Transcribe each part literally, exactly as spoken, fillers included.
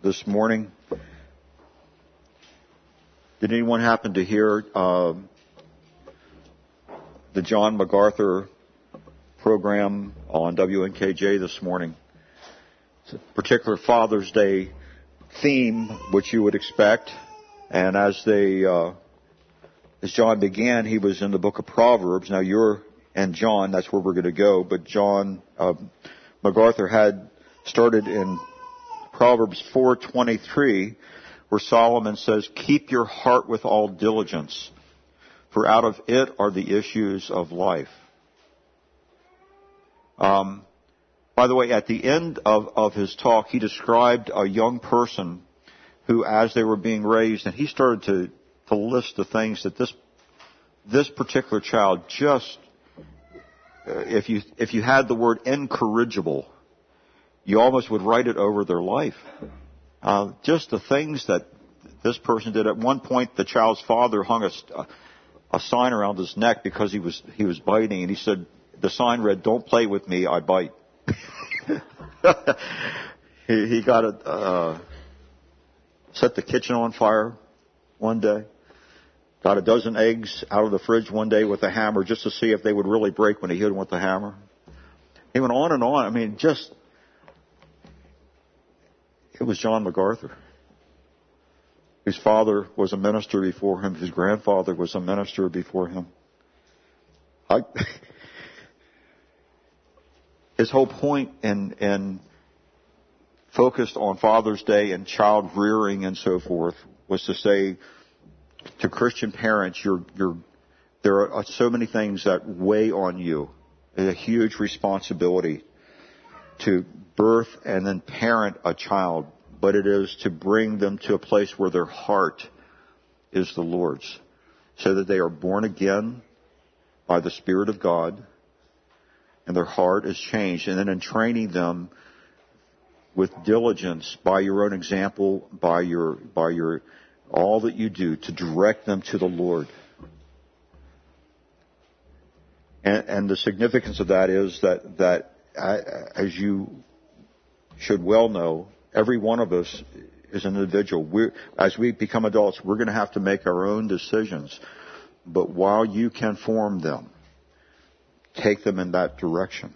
this morning. Did anyone happen to hear uh, the John MacArthur program on W N K J this morning? It's a particular Father's Day theme, which you would expect. And as they, uh, as John began, he was in the book of Proverbs. Now you're and John, that's where we're going to go. But John uh, MacArthur had started in Proverbs four twenty-three, where Solomon says, "Keep your heart with all diligence, for out of it are the issues of life." Um, by the way, at the end of, of his talk, he described a young person who, as they were being raised, and he started to, to list the things that this this particular child just, uh, if you if you had the word incorrigible, you almost would write it over their life. Uh, just the things that this person did. At one point, the child's father hung a, a sign around his neck because he was he was biting, and he said, the sign read, "Don't play with me, I bite." he, he got it. Uh, set the kitchen on fire one day. Got a dozen eggs out of the fridge one day with a hammer just to see if they would really break when he hit them with the hammer. He went on and on. I mean, just, it was John MacArthur. His father was a minister before him. His grandfather was a minister before him. I, his whole point in, in focused on Father's Day and child rearing and so forth was to say to Christian parents, you're, you're, there are so many things that weigh on you. It's a huge responsibility to birth and then parent a child, but it is to bring them to a place where their heart is the Lord's, so that they are born again by the Spirit of God and their heart is changed. And then in training them with diligence by your own example, by your, by your, all that you do to direct them to the Lord. And, and the significance of that is that, that as you should well know, every one of us is an individual. We're, as we become adults, we're going to have to make our own decisions. But while you can form them, take them in that direction.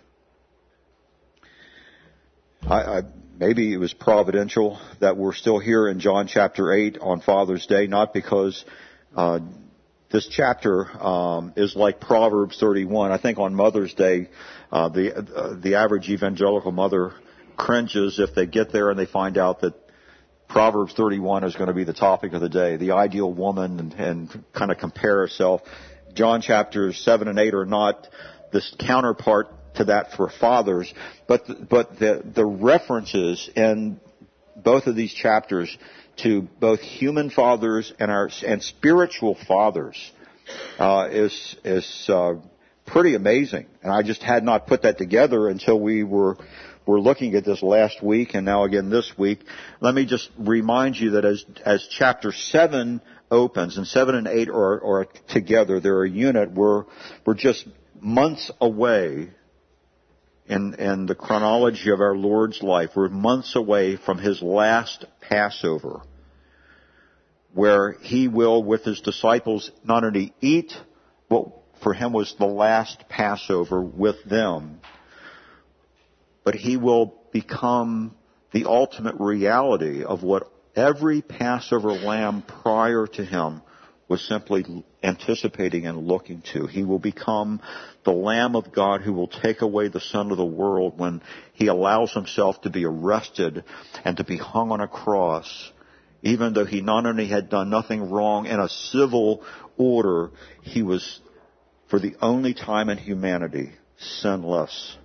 I, I, maybe it was providential that we're still here in John chapter eight on Father's Day, not because uh, this chapter um, is like Proverbs thirty-one. I think on Mother's Day, uh, the uh, the average evangelical mother cringes if they get there and they find out that Proverbs thirty-one is going to be the topic of the day, the ideal woman, and, and kind of compare herself. John chapters seven and eight are not this counterpart to that for fathers, but the, but the the references in both of these chapters to both human fathers and our and spiritual fathers uh, is is uh, pretty amazing. And I just had not put that together until we were were looking at this last week and now again this week. Let me just remind you that as as chapter seven opens, and seven and eight are, are together, they're a unit. We're we're just months away in, in the chronology of our Lord's life. We're months away from His last Passover, where He will, with His disciples, not only eat what for Him was the last Passover with them, but He will become the ultimate reality of what every Passover lamb prior to Him was simply anticipating and looking to. He will become the Lamb of God who will take away the sin of the world when He allows Himself to be arrested and to be hung on a cross, even though He not only had done nothing wrong in a civil order, He was, for the only time in humanity, sinless.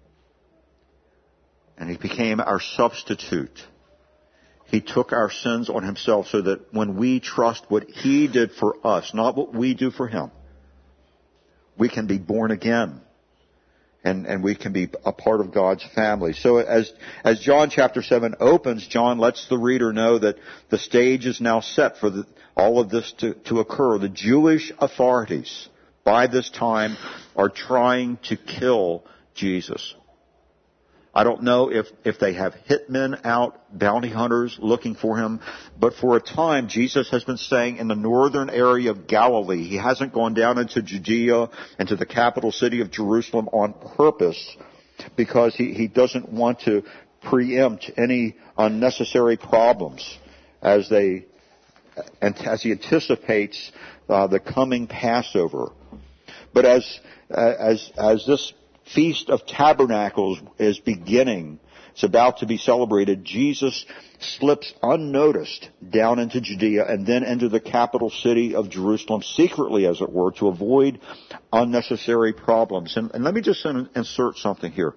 And He became our substitute. He took our sins on Himself so that when we trust what He did for us, not what we do for Him, we can be born again. And, and we can be a part of God's family. So as, as John chapter seven opens, John lets the reader know that the stage is now set for the, all of this to, to occur. The Jewish authorities, by this time, are trying to kill Jesus. I don't know if, if they have hitmen out, bounty hunters looking for him. But for a time, Jesus has been staying in the northern area of Galilee. He hasn't gone down into Judea, into the capital city of Jerusalem on purpose, because he, he doesn't want to preempt any unnecessary problems as they, and as he anticipates uh, the coming Passover. But as, uh, as, as this Feast of Tabernacles is beginning, it's about to be celebrated, Jesus slips unnoticed down into Judea and then into the capital city of Jerusalem, secretly as it were, to avoid unnecessary problems. And, and let me just insert something here.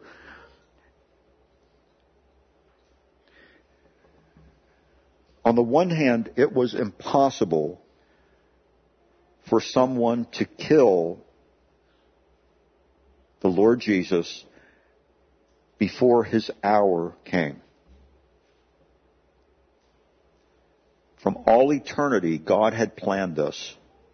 On the one hand, it was impossible for someone to kill the Lord Jesus before his hour came. From all eternity, God had planned this.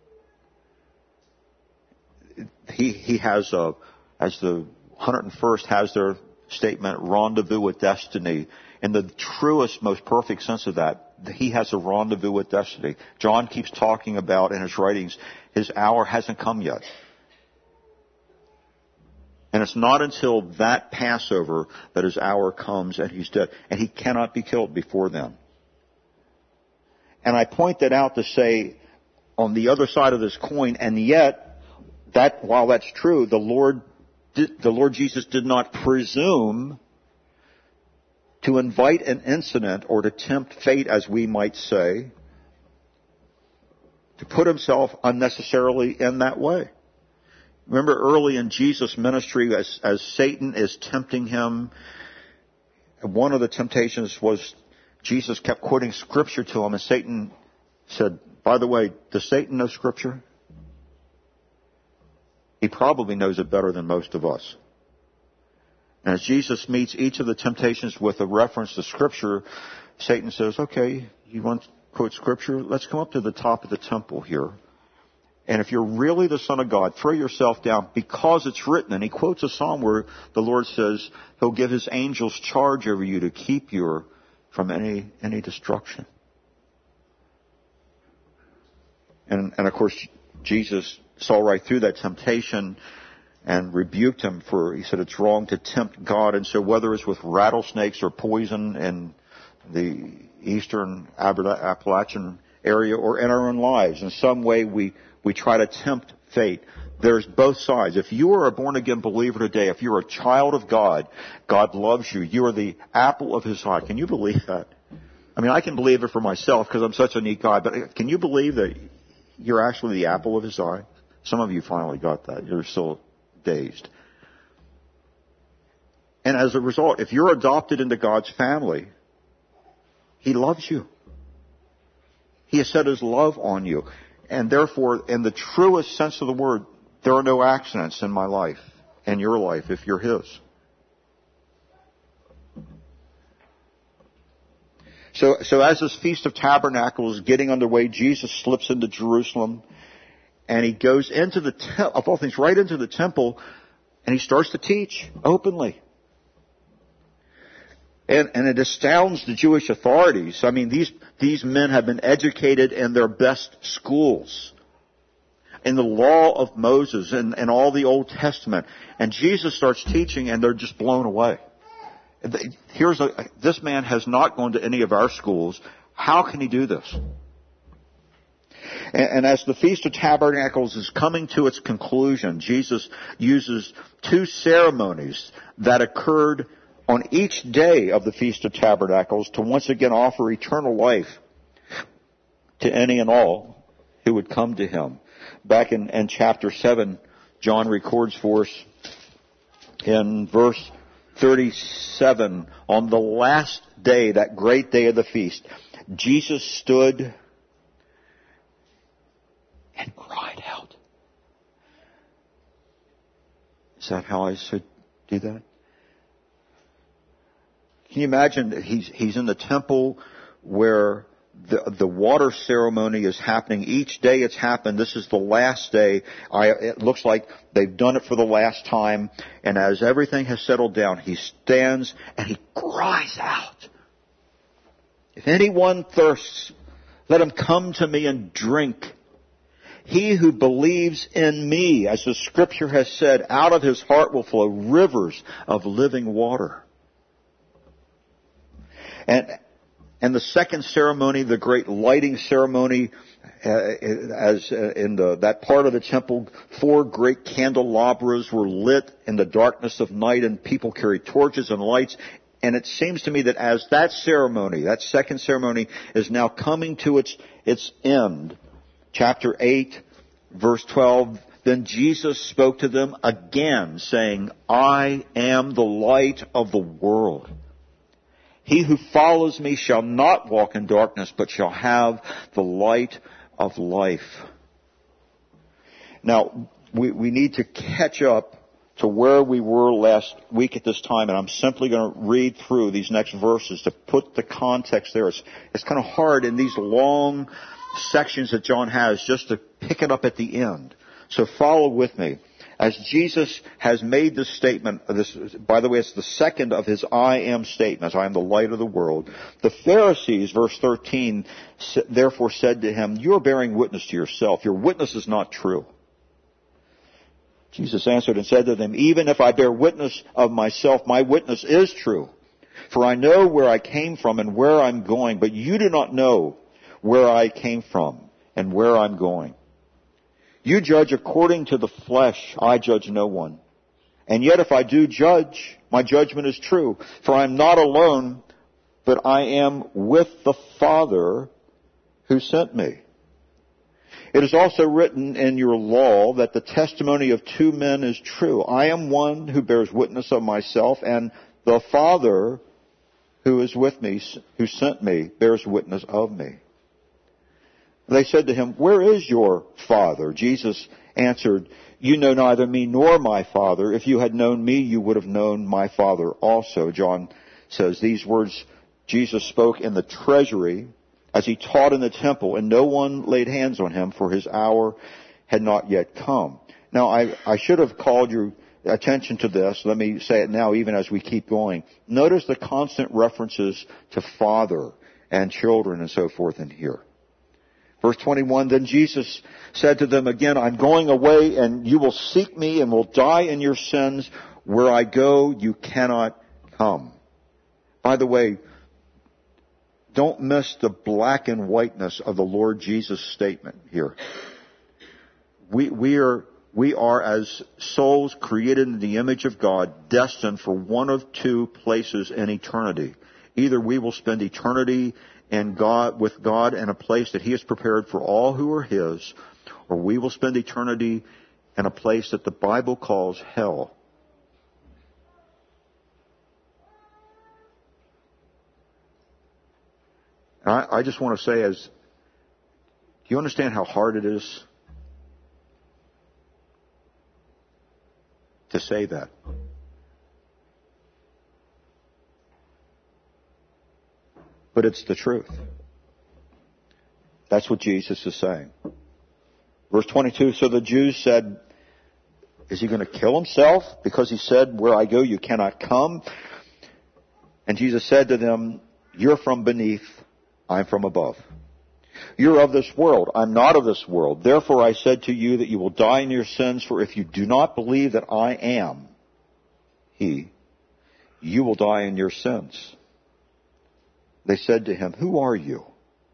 He, he has a, as the one hundred first has their statement, rendezvous with destiny. In the truest, most perfect sense of that, he has a rendezvous with destiny. John keeps talking about in his writings, his hour hasn't come yet. And it's not until that Passover that his hour comes and he's dead. And he cannot be killed before then. And I point that out to say, on the other side of this coin, and yet, that while that's true, the Lord, did, the Lord Jesus did not presume to invite an incident or to tempt fate, as we might say, to put himself unnecessarily in that way. Remember early in Jesus' ministry, as, as Satan is tempting him, one of the temptations was Jesus kept quoting Scripture to him, and Satan said, by the way, does Satan know Scripture? He probably knows it better than most of us. And as Jesus meets each of the temptations with a reference to Scripture, Satan says, okay, you want to quote Scripture? Let's come up to the top of the temple here. And if you're really the Son of God, throw yourself down because it's written. And he quotes a psalm where the Lord says he'll give his angels charge over you to keep you from any, any destruction. And, and of course, Jesus saw right through that temptation and rebuked him for, he said it's wrong to tempt God. And so whether it's with rattlesnakes or poison in the eastern Appalachian area or in our own lives, in some way we We try to tempt fate. There's both sides. If you are a born-again believer today, if you're a child of God, God loves you. You are the apple of his eye. Can you believe that? I mean, I can believe it for myself because I'm such a neat guy, but can you believe that you're actually the apple of his eye? Some of you finally got that. You're still dazed. And as a result, if you're adopted into God's family, he loves you. He has set his love on you. And therefore, in the truest sense of the word, there are no accidents in my life, in your life, if you're his. So, so as this Feast of Tabernacles is getting underway, Jesus slips into Jerusalem, and he goes into the, te- of all things, right into the temple, and he starts to teach openly. And, and it astounds the Jewish authorities. I mean, these, these men have been educated in their best schools, in the law of Moses and, and all the Old Testament. And Jesus starts teaching and they're just blown away. Here's a, this man has not gone to any of our schools. How can he do this? And, and as the Feast of Tabernacles is coming to its conclusion, Jesus uses two ceremonies that occurred on each day of the Feast of Tabernacles to once again offer eternal life to any and all who would come to him. Back in, in chapter seven, John records for us in verse thirty-seven, on the last day, that great day of the feast, Jesus stood and cried out. Is that how I should do that? Can you imagine that he's, he's in the temple where the, the water ceremony is happening. Each day it's happened. This is the last day. I, it looks like they've done it for the last time. And as everything has settled down, he stands and he cries out, "If anyone thirsts, let him come to me and drink. He who believes in me, as the scripture has said, out of his heart will flow rivers of living water." And And the second ceremony, the great lighting ceremony, uh, as uh, in the, that part of the temple, four great candelabras were lit in the darkness of night, and people carried torches and lights. And it seems to me that as that ceremony, that second ceremony, is now coming to its its end, chapter eight, verse twelve, then Jesus spoke to them again, saying, "I am the light of the world. He who follows me shall not walk in darkness, but shall have the light of life." Now, we, we need to catch up to where we were last week at this time, and I'm simply going to read through these next verses to put the context there. It's, it's kind of hard in these long sections that John has just to pick it up at the end. So follow with me. As Jesus has made this statement, this, by the way, it's the second of his I am statements, I am the light of the world. The Pharisees, verse thirteen, therefore said to him, "You are bearing witness to yourself. Your witness is not true." Jesus answered and said to them, "Even if I bear witness of myself, my witness is true. For I know where I came from and where I'm going, but you do not know where I came from and where I'm going. You judge according to the flesh. I judge no one. And yet if I do judge, my judgment is true. For I am not alone, but I am with the Father who sent me. It is also written in your law that the testimony of two men is true. I am one who bears witness of myself, and the Father who is with me, who sent me, bears witness of me." They said to him, "Where is your Father?" Jesus answered, "You know neither me nor my Father. If you had known me, you would have known my Father also." John says these words Jesus spoke in the treasury as he taught in the temple, and no one laid hands on him, for his hour had not yet come. Now, I, I should have called your attention to this. Let me say it now, even as we keep going. Notice the constant references to Father and children and so forth in here. Verse twenty-one, then Jesus said to them again, "I'm going away, and you will seek me and will die in your sins. Where I go, you cannot come." By the way, don't miss the black and whiteness of the Lord Jesus' statement here. We, we are, we are as souls created in the image of God, destined for one of two places in eternity. Either we will spend eternity and God, with God in a place that He has prepared for all who are His, or we will spend eternity in a place that the Bible calls hell. And I, I just want to say, as, do you understand how hard it is to say that? But it's the truth. That's what Jesus is saying. Verse twenty-two, so the Jews said, is he going to kill himself because he said, where I go you cannot come? And Jesus said to them, you're from beneath, I'm from above. You're of this world, I'm not of this world. Therefore I said to you that you will die in your sins, for if you do not believe that I am He, you will die in your sins. They said to him, who are you?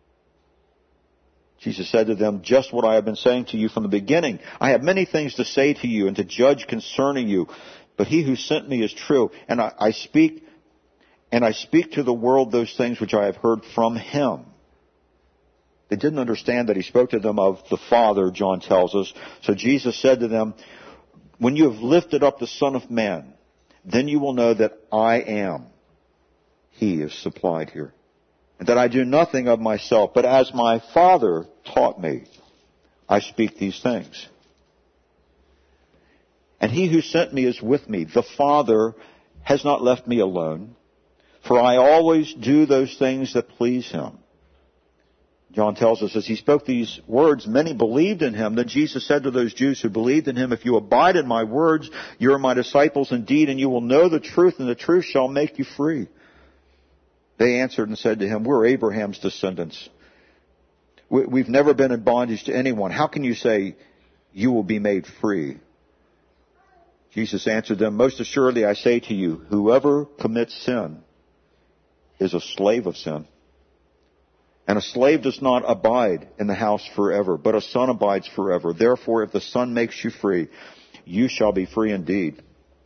Jesus said to them, just what I have been saying to you from the beginning. I have many things to say to you and to judge concerning you, but he who sent me is true, and I, I speak, and I speak to the world those things which I have heard from him. They didn't understand that he spoke to them of the Father, John tells us. So Jesus said to them, when you have lifted up the Son of Man, then you will know that I am. He is supplied here. And that I do nothing of myself, but as my Father taught me, I speak these things. And he who sent me is with me. The Father has not left me alone, for I always do those things that please him. John tells us, as he spoke these words, many believed in him. Then Jesus said to those Jews who believed in him, if you abide in my words, you are my disciples indeed, and you will know the truth, and the truth shall make you free. They answered and said to him, we're Abraham's descendants. We've never been in bondage to anyone. How can you say you will be made free? Jesus answered them, most assuredly I say to you, whoever commits sin is a slave of sin. And a slave does not abide in the house forever, but a son abides forever. Therefore, if the Son makes you free, you shall be free indeed.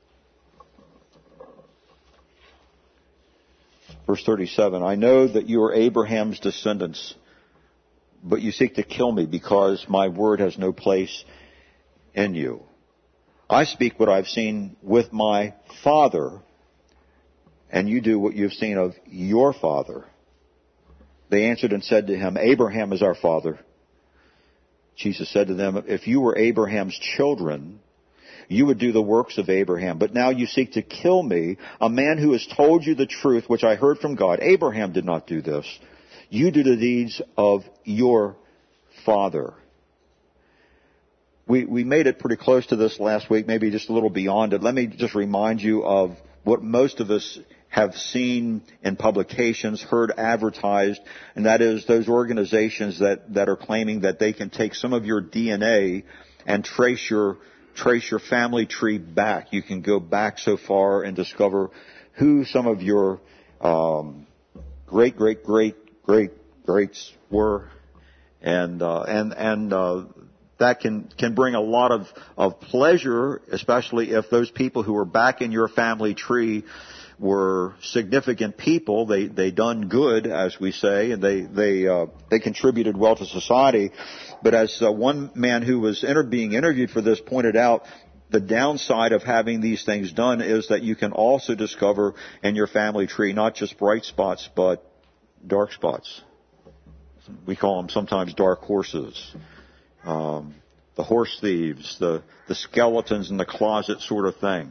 Verse thirty-seven, I know that you are Abraham's descendants, but you seek to kill me because my word has no place in you. I speak what I've seen with my father, and you do what you've seen of your father. They answered and said to him, Abraham is our father. Jesus said to them, if you were Abraham's children, you would do the works of Abraham. But now you seek to kill me, a man who has told you the truth, which I heard from God. Abraham did not do this. You do the deeds of your father. We, we made it pretty close to this last week, maybe just a little beyond it. Let me just remind you of what most of us have seen in publications, heard advertised, and that is those organizations that, that are claiming that they can take some of your D N A and trace your, trace your family tree back. You can go back so far and discover who some of your, um, great, great, great, great, greats were. And, uh, and, and, uh, that can, can bring a lot of, of pleasure, especially if those people who are back in your family tree were significant people. They, they done good, as we say, and they, they, uh, they contributed well to society. But as uh, one man who was inter- being interviewed for this pointed out, the downside of having these things done is that you can also discover in your family tree not just bright spots, but dark spots. We call them sometimes dark horses. Um, the horse thieves, the, the skeletons in the closet sort of thing.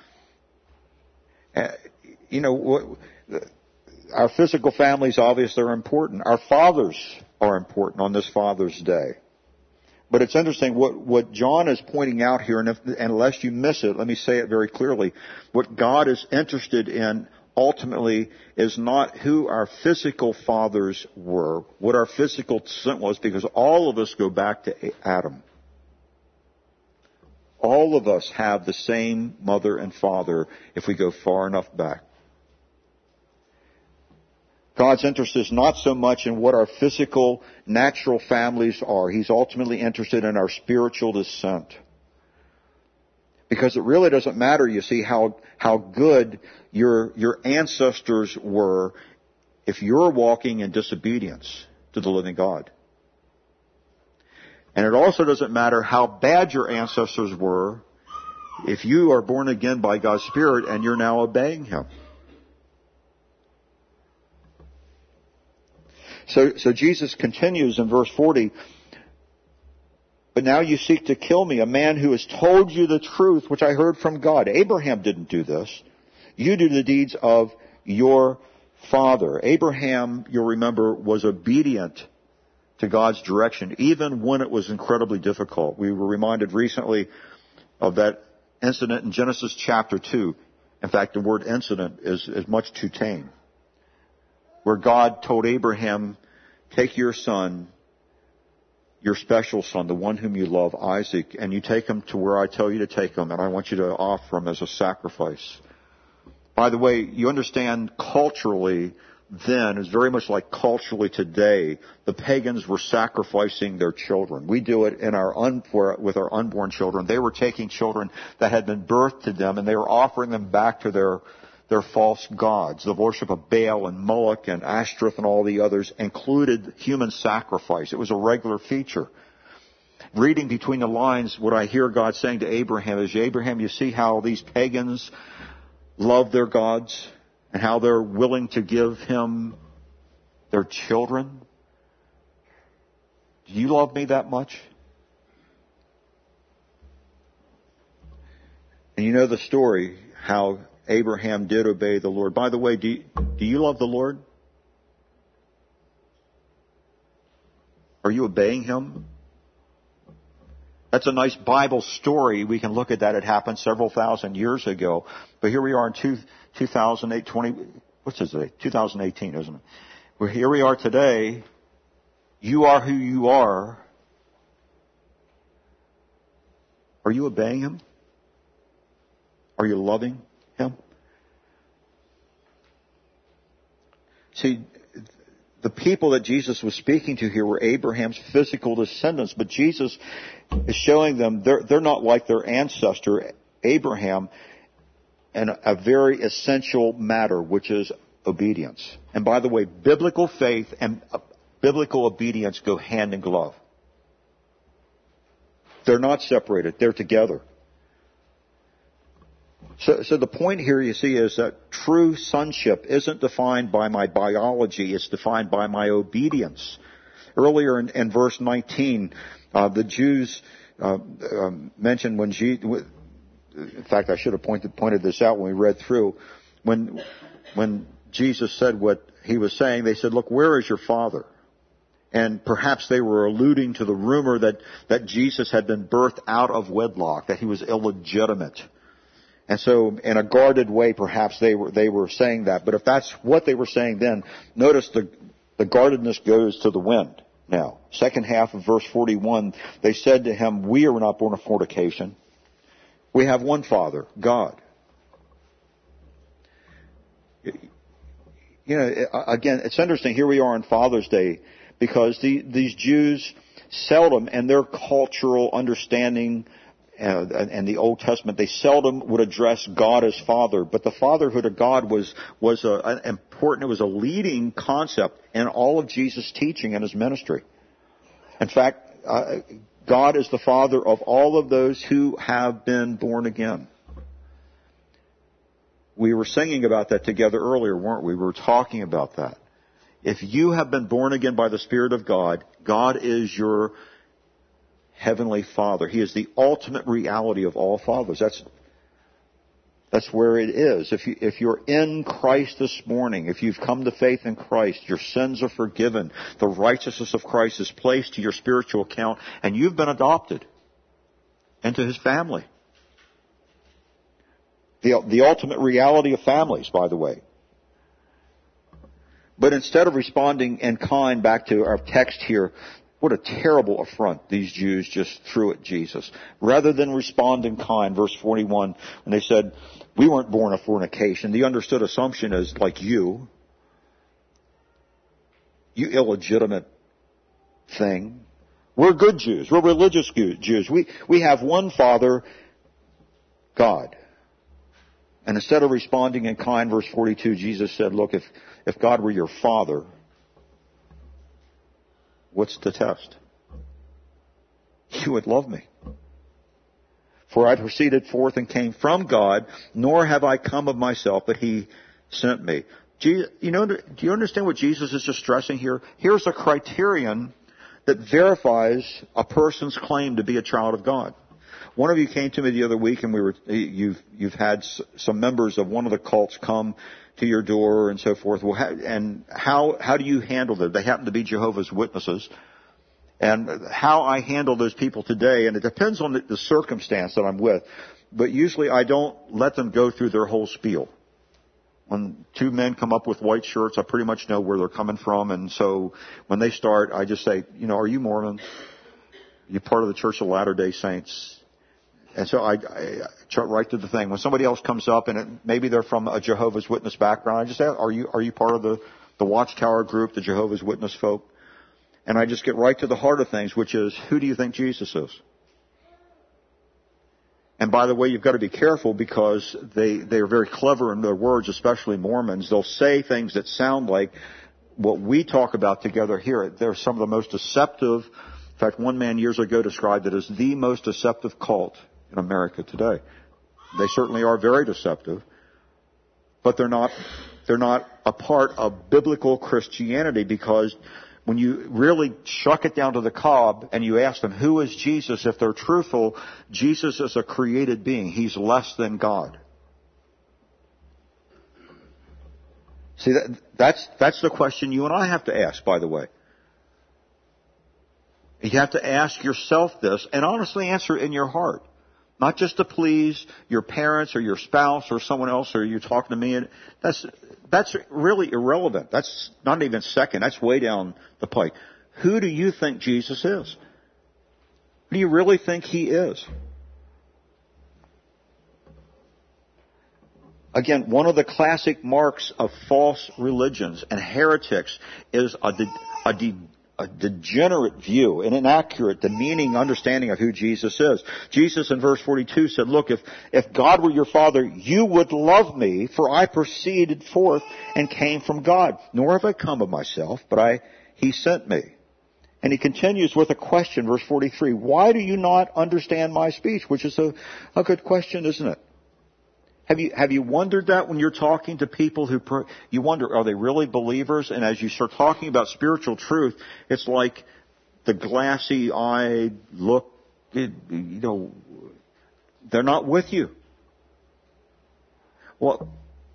Uh, you know, what, our physical families obviously are important. Our fathers are important on this Father's Day. But it's interesting what, what John is pointing out here, and, if, and unless you miss it, let me say it very clearly. What God is interested in ultimately is not who our physical fathers were, what our physical descent was, because all of us go back to Adam. All of us have the same mother and father if we go far enough back. God's interest is not so much in what our physical, natural families are. He's ultimately interested in our spiritual descent. Because it really doesn't matter, you see, how, how good your, your ancestors were if you're walking in disobedience to the living God. And it also doesn't matter how bad your ancestors were if you are born again by God's Spirit and you're now obeying Him. So, so Jesus continues in verse forty, but now you seek to kill me, a man who has told you the truth, which I heard from God. Abraham didn't do this. You do the deeds of your father. Abraham, you'll remember, was obedient to God's direction, even when it was incredibly difficult. We were reminded recently of that incident in Genesis chapter two. In fact, the word incident is, is much too tame. Where God told Abraham, take your son, your special son, the one whom you love, Isaac, and you take him to where I tell you to take him, and I want you to offer him as a sacrifice. By the way, you understand culturally then is very much like culturally today. The pagans were sacrificing their children. We do it in our un, for, with our unborn children. They were taking children that had been birthed to them, and they were offering them back to their their false gods. The worship of Baal and Moloch and Ashtoreth and all the others included human sacrifice. It was a regular feature. Reading between the lines, what I hear God saying to Abraham is, Abraham, you see how these pagans love their gods and how they're willing to give him their children? Do you love me that much? And you know the story, how Abraham did obey the Lord. By the way, do you, do you love the Lord? Are you obeying Him? That's a nice Bible story. We can look at that. It happened several thousand years ago. But here we are in two, two thousand eight, twenty, what's this day? two thousand eighteen, isn't it? Well, here we are today. You are who you are. Are you obeying Him? Are you loving Him? See, the people that Jesus was speaking to here were Abraham's physical descendants, but Jesus is showing them they're, they're not like their ancestor, Abraham, in a very essential matter, which is obedience. And by the way, biblical faith and biblical obedience go hand in glove. They're not separated. They're together. So, so the point here, you see, is that true sonship isn't defined by my biology. It's defined by my obedience. Earlier in, in verse nineteen, uh, the Jews uh, uh, mentioned when Jesus, in fact, I should have pointed, pointed this out when we read through, when, when Jesus said what He was saying, they said, look, where is your Father? And perhaps they were alluding to the rumor that, that Jesus had been birthed out of wedlock, that He was illegitimate. And so, in a guarded way, perhaps they were they were saying that. But if that's what they were saying then, notice the the guardedness goes to the wind. Now, second half of verse forty-one, they said to Him, "We are not born of fornication. We have one Father, God." You know, again, it's interesting. Here we are on Father's Day because the, these Jews seldom, and their cultural understanding Uh, and the Old Testament, they seldom would address God as Father, but the fatherhood of God was was a, an important. It was a leading concept in all of Jesus' teaching and His ministry. In fact, uh, God is the Father of all of those who have been born again. We were singing about that together earlier, weren't we? We were talking about that. If you have been born again by the Spirit of God, God is your Heavenly Father. He is the ultimate reality of all fathers. That's that's where it is. If you if you're in Christ this morning, if you've come to faith in Christ, your sins are forgiven. The righteousness of Christ is placed to your spiritual account, and you've been adopted into His family. The the ultimate reality of families, by the way. But instead of responding in kind back to our text here, what a terrible affront these Jews just threw at Jesus. Rather than respond in kind, verse forty-one, when they said, we weren't born of fornication, the understood assumption is like you, you illegitimate thing. We're good Jews. We're religious Jews. We, we have one Father, God. And instead of responding in kind, verse forty-two, Jesus said, look, if, if God were your Father, what's the test? You would love me. For I proceeded forth and came from God, nor have I come of myself, but He sent me. Jesus, you know, do you understand what Jesus is just stressing here? Here's a criterion that verifies a person's claim to be a child of God. One of you came to me the other week, and we were you've you've had some members of one of the cults come to your door and so forth. Well, how, and how how do you handle them? They happen to be Jehovah's Witnesses, and how I handle those people today, and it depends on the, the circumstance that I'm with. But usually, I don't let them go through their whole spiel. When two men come up with white shirts, I pretty much know where they're coming from, and so when they start, I just say, you know, are you Mormon? Are you part of the Church of Latter-day Saints? And so I, I chart right to the thing. When somebody else comes up and it, maybe they're from a Jehovah's Witness background, I just ask, are you, are you part of the, the Watchtower group, the Jehovah's Witness folk? And I just get right to the heart of things, which is, who do you think Jesus is? And by the way, you've got to be careful because they, they're very clever in their words, especially Mormons. They'll say things that sound like what we talk about together here. They're some of the most deceptive. In fact, one man years ago described it as the most deceptive cult in America today. They certainly are very deceptive, but they're not, they're not a part of biblical Christianity, because when you really shuck it down to the cob and you ask them, who is Jesus? If they're truthful, Jesus is a created being. He's less than God. See, that, that's, that's the question you and I have to ask, by the way. You have to ask yourself this and honestly answer it in your heart. Not just to please your parents or your spouse or someone else, or you're talking to me. And that's, that's really irrelevant. That's not even second. That's way down the pike. Who do you think Jesus is? Who do you really think He is? Again, one of the classic marks of false religions and heretics is a, de- a, de- a degenerate view, an inaccurate, demeaning understanding of who Jesus is. Jesus in verse forty-two said, look, if, if God were your Father, you would love me, for I proceeded forth and came from God. Nor have I come of myself, but I, He sent me. And He continues with a question, verse forty-three. Why do you not understand my speech? Which is a, a good question, isn't it? Have you, have you wondered that when you're talking to people who, you wonder, are they really believers? And as you start talking about spiritual truth, it's like the glassy-eyed look, you know, they're not with you. Well,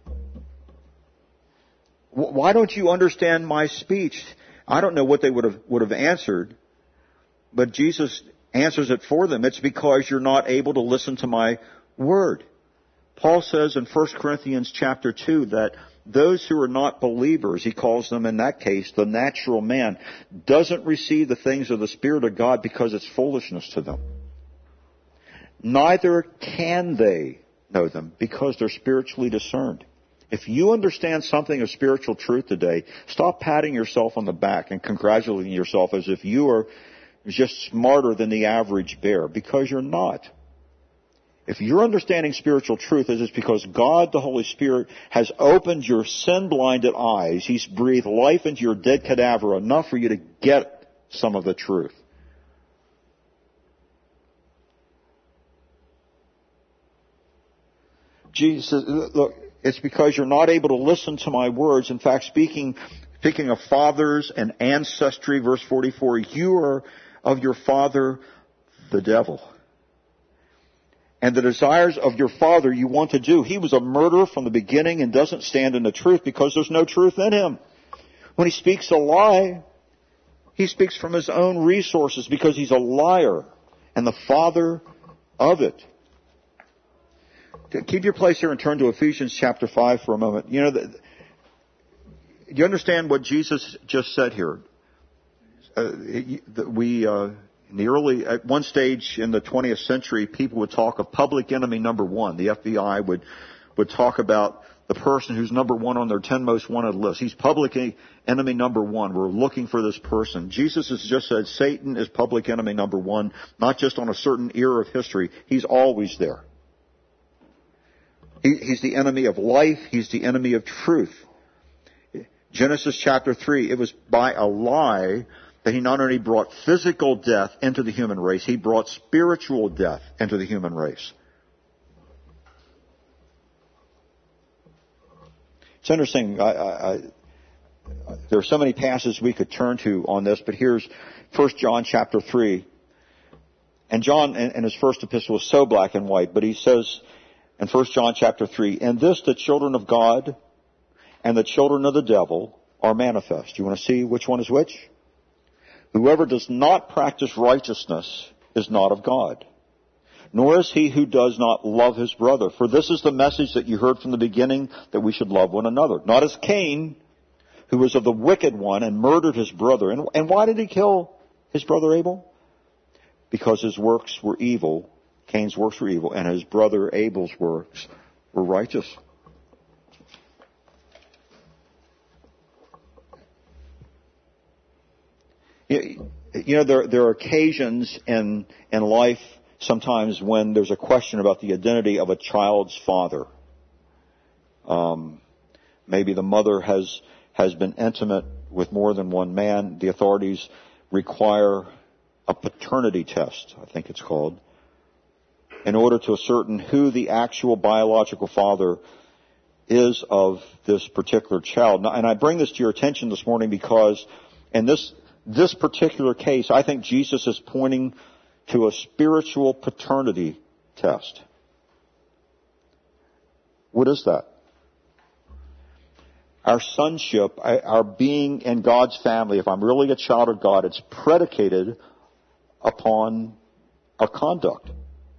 why don't you understand my speech? I don't know what they would have, would have answered, but Jesus answers it for them. It's because you're not able to listen to my word. Paul says in First Corinthians chapter two that those who are not believers, he calls them in that case the natural man, doesn't receive the things of the Spirit of God because it's foolishness to them. Neither can they know them because they're spiritually discerned. If you understand something of spiritual truth today, stop patting yourself on the back and congratulating yourself as if you are just smarter than the average bear, because you're not. If you're understanding spiritual truth, it is because God, the Holy Spirit, has opened your sin-blinded eyes. He's breathed life into your dead cadaver enough for you to get some of the truth. Jesus, look, it's because you're not able to listen to my words. In fact, speaking, speaking of fathers and ancestry, verse forty-four, you are of your father, the devil. And the desires of your father you want to do. He was a murderer from the beginning and doesn't stand in the truth because there's no truth in him. When he speaks a lie, he speaks from his own resources because he's a liar and the father of it. Keep your place here and turn to Ephesians chapter five for a moment. You know, the, do you understand what Jesus just said here? Uh, we... Uh, In the early, at one stage in the twentieth century, people would talk of public enemy number one. The F B I would, would talk about the person who's number one on their ten most wanted list. He's public enemy number one. We're looking for this person. Jesus has just said Satan is public enemy number one, not just on a certain era of history. He's always there. He, he's the enemy of life. He's the enemy of truth. Genesis chapter three, it was by a lie that he not only brought physical death into the human race, he brought spiritual death into the human race. It's interesting. I, I, I, there are so many passages we could turn to on this, but here's First John chapter three. And John, in, in his first epistle, is so black and white, but he says in First John chapter three, "In this the children of God and the children of the devil are manifest." You want to see which one is which? Whoever does not practice righteousness is not of God, nor is he who does not love his brother. For this is the message that you heard from the beginning, that we should love one another. Not as Cain, who was of the wicked one and murdered his brother. And, and why did he kill his brother Abel? Because his works were evil. Cain's works were evil, and his brother Abel's works were righteous. You know, there, there are occasions in, in life sometimes when there's a question about the identity of a child's father. Um, maybe the mother has, has been intimate with more than one man. The authorities require a paternity test, I think it's called, in order to ascertain who the actual biological father is of this particular child. And I bring this to your attention this morning because in this This particular case, I think Jesus is pointing to a spiritual paternity test. What is that? Our sonship, our being in God's family, if I'm really a child of God, it's predicated upon our conduct.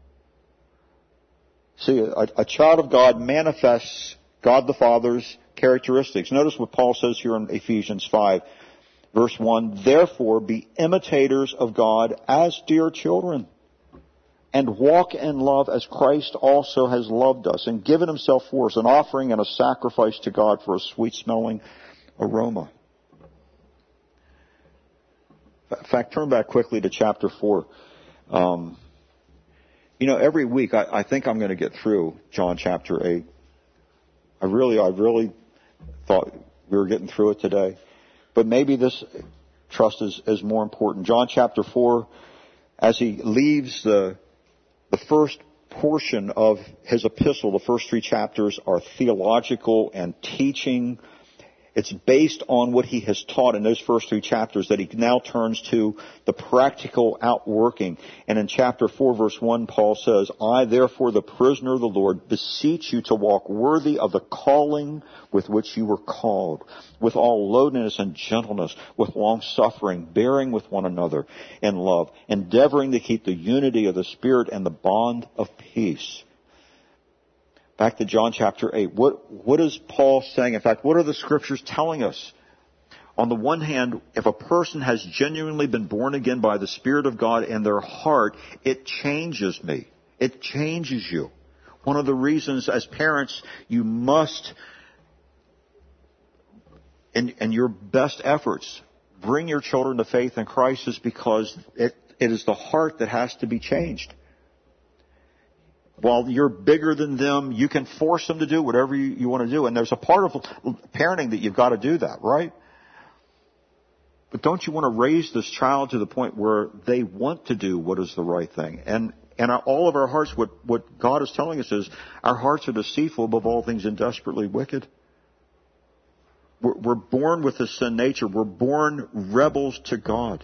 See, a, a child of God manifests God the Father's characteristics. Notice what Paul says here in Ephesians five, verse one, therefore be imitators of God as dear children, and walk in love as Christ also has loved us and given himself for us, an offering and a sacrifice to God for a sweet-smelling aroma. In fact, turn back quickly to chapter four. Um, you know, every week I, I think I'm going to get through John chapter eight. I really, I really thought we were getting through it today. But maybe this trust is, is more important. John chapter four, as he leaves the, the first portion of his epistle, the first three chapters are theological and teaching. It's based on what he has taught in those first three chapters that he now turns to the practical outworking. And in chapter four, verse one, Paul says, I, therefore, the prisoner of the Lord, beseech you to walk worthy of the calling with which you were called, with all lowliness and gentleness, with long suffering, bearing with one another in love, endeavoring to keep the unity of the Spirit and the bond of peace. Back to John chapter eight. What, what is Paul saying? In fact, what are the scriptures telling us? On the one hand, if a person has genuinely been born again by the Spirit of God in their heart, it changes me. It changes you. One of the reasons as parents you must, in, in your best efforts, bring your children to faith in Christ is because it, it is the heart that has to be changed. While you're bigger than them, you can force them to do whatever you, you want to do. And there's a part of parenting that you've got to do that, right? But don't you want to raise this child to the point where they want to do what is the right thing? And and all of our hearts, what, what God is telling us is our hearts are deceitful above all things and desperately wicked. We're, we're born with a sin nature. We're born rebels to God.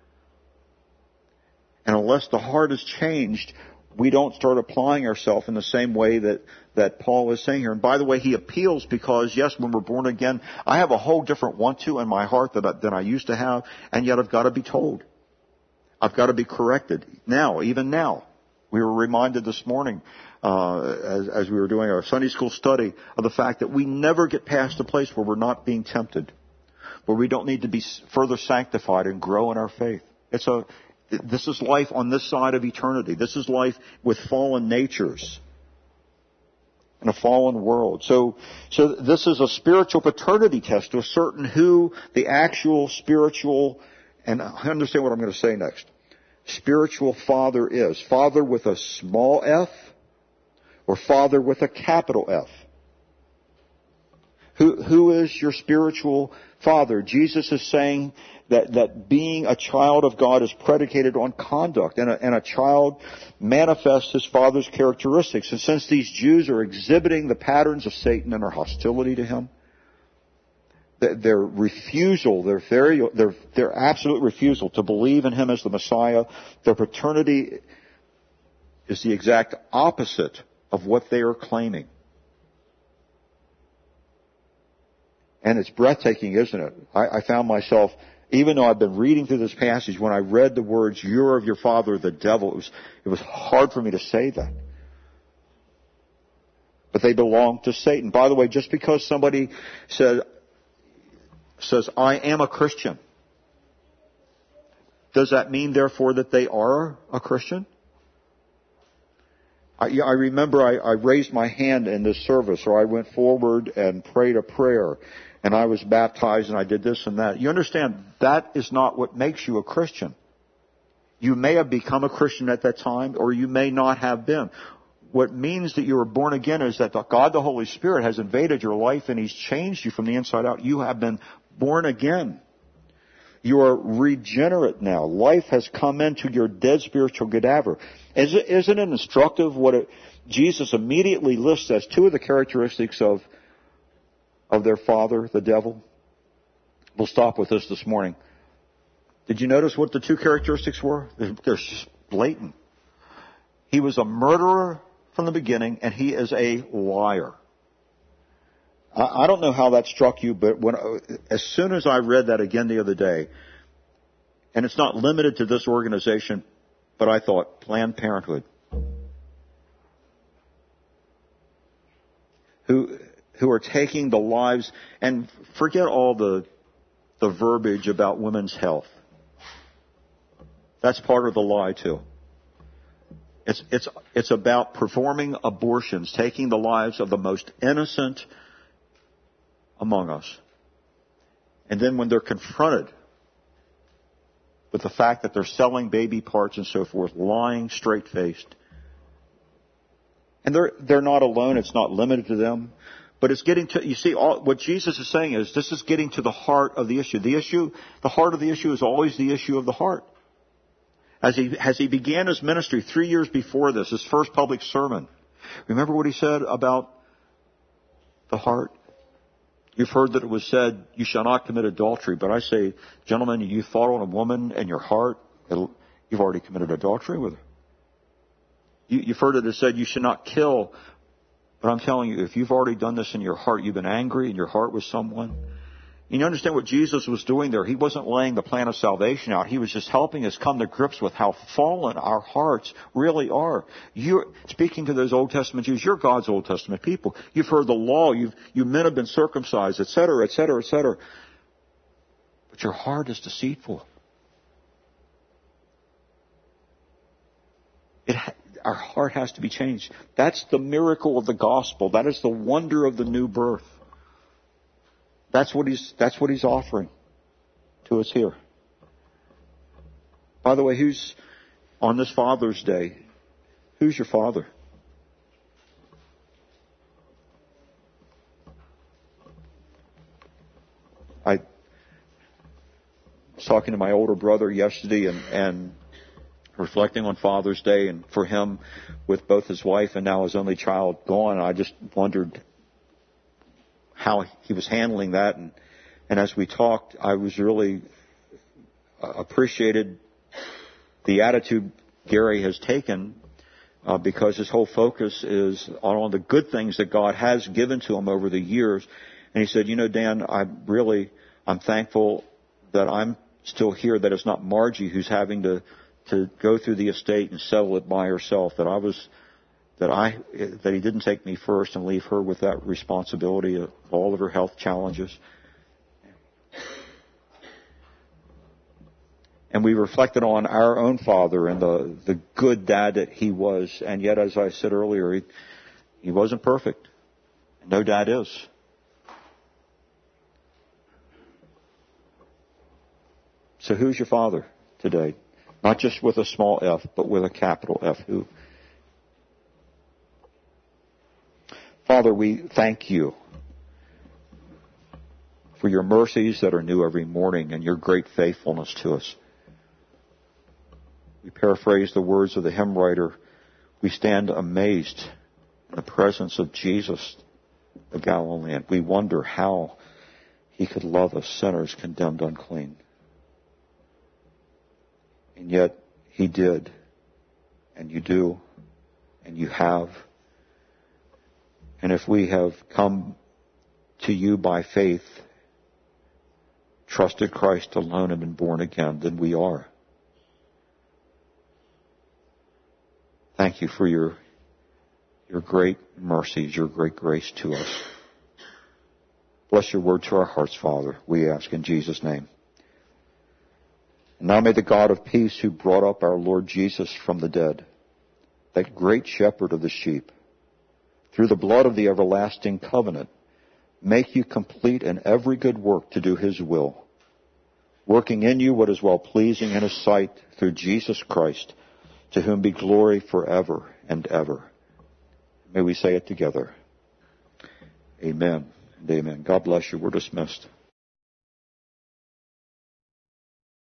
And unless the heart is changed, we don't start applying ourselves in the same way that, that Paul is saying here. And by the way, he appeals because, yes, when we're born again, I have a whole different want to in my heart than I, than I used to have, and yet I've got to be told. I've got to be corrected. Now, even now. We were reminded this morning, uh, as, as we were doing our Sunday school study, of the fact that we never get past a place where we're not being tempted, where we don't need to be further sanctified and grow in our faith. It's a This is life on this side of eternity. This is life with fallen natures in a fallen world. So, so this is a spiritual paternity test to ascertain who the actual spiritual, and I understand what I'm going to say next, spiritual father is. Father with a small f or father with a capital F. Who, who is your spiritual father? Jesus is saying that, that being a child of God is predicated on conduct, and a, and a child manifests his father's characteristics. And since these Jews are exhibiting the patterns of Satan and their hostility to him, their refusal, their very, their, their absolute refusal to believe in him as the Messiah, their paternity is the exact opposite of what they are claiming. And it's breathtaking, isn't it? I, I found myself, even though I've been reading through this passage, when I read the words, "You're of your father, the devil," it was, it was hard for me to say that. But they belong to Satan. By the way, just because somebody said, says, "I am a Christian," does that mean, therefore, that they are a Christian? I, I remember I, I raised my hand in this service, or I went forward and prayed a prayer, and I was baptized, and I did this and that. You understand, that is not what makes you a Christian. You may have become a Christian at that time, or you may not have been. What means that you were born again is that God the Holy Spirit has invaded your life, and He's changed you from the inside out. You have been born again. You are regenerate now. Life has come into your dead spiritual cadaver. Isn't it instructive what it, Jesus immediately lists as two of the characteristics of, of their father, the devil? We'll stop with this this morning. Did you notice what the two characteristics were? They're, they're just blatant. He was a murderer from the beginning, and he is a liar. I, I don't know how that struck you, but when, as soon as I read that again the other day, And it's not limited to this organization, but I thought Planned Parenthood, who who are taking the lives, and forget all the the verbiage about women's health. That's part of the lie too. It's it's it's about performing abortions, taking the lives of the most innocent among us. And then when they're confronted with the fact that they're selling baby parts and so forth, lying straight-faced. And they're they're not alone. It's not limited to them. But it's getting to, you see, all, what Jesus is saying is this is getting to the heart of the issue. The issue, the heart of the issue is always the issue of the heart. As he, as he began his ministry three years before this, his first public sermon, remember what he said about the heart? You've heard that it was said, you shall not commit adultery. But I say, gentlemen, you thought on a woman in your heart, you've already committed adultery with her. You, you've heard it said, you should not kill. But I'm telling you, if you've already done this in your heart, you've been angry in your heart with someone. And you understand what Jesus was doing there? He wasn't laying the plan of salvation out. He was just helping us come to grips with how fallen our hearts really are. You're speaking to those Old Testament Jews. You're God's Old Testament people. You've heard the law. You've, you men have been circumcised, et cetera, et cetera, et cetera. But your heart is deceitful. It, our heart has to be changed. That's the miracle of the gospel. That is the wonder of the new birth. That's what he's, that's what he's offering to us here. By the way, who's, on this Father's Day, who's your father? I was talking to my older brother yesterday and, and reflecting on Father's Day, and for him, with both his wife and now his only child gone, I just wondered how he was handling that. And, and as we talked, I was really uh, appreciated the attitude Gary has taken uh, because his whole focus is on, on the good things that God has given to him over the years. And he said, you know, Dan, I really, I'm thankful that I'm still here, that it's not Margie who's having to, to go through the estate and settle it by herself, that I was that I, that he didn't take me first and leave her with that responsibility of all of her health challenges. And we reflected on our own father and the, the good dad that he was. And yet, as I said earlier, he, he wasn't perfect. No dad is. So who's your father today? Not just with a small f, but with a capital F. Who? Father, we thank you for your mercies that are new every morning and your great faithfulness to us. We paraphrase the words of the hymn writer. We stand amazed in the presence of Jesus, the Galilean. We wonder how he could love us sinners condemned unclean. And yet he did, and you do, and you have. And if we have come to you by faith, trusted Christ alone and been born again, then we are. Thank you for your, your great mercies, your great grace to us. Bless your word to our hearts, Father, we ask in Jesus' name. And now may the God of peace, who brought up our Lord Jesus from the dead, that great shepherd of the sheep, through the blood of the everlasting covenant, make you complete in every good work to do his will, working in you what is well-pleasing in his sight, through Jesus Christ, to whom be glory forever and ever. May we say it together. Amen and amen. God bless you. We're dismissed.